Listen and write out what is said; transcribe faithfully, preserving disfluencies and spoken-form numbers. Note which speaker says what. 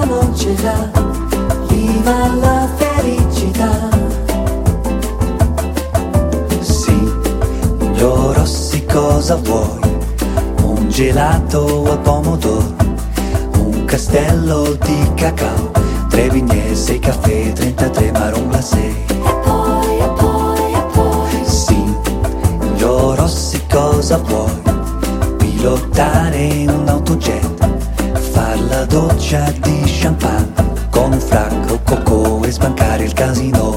Speaker 1: vita non ce l'ha, viva la felicità. Signor Rossi, cosa vuoi? Un gelato al pomodoro, un castello di cacao, tre vigne, sei caffè, trentatré marron glacé.
Speaker 2: E poi, e poi, e poi.
Speaker 1: Signor Rossi, cosa vuoi? Pilotare in un autojet, far la doccia di champagne con un frac rococò e sbancare il casino.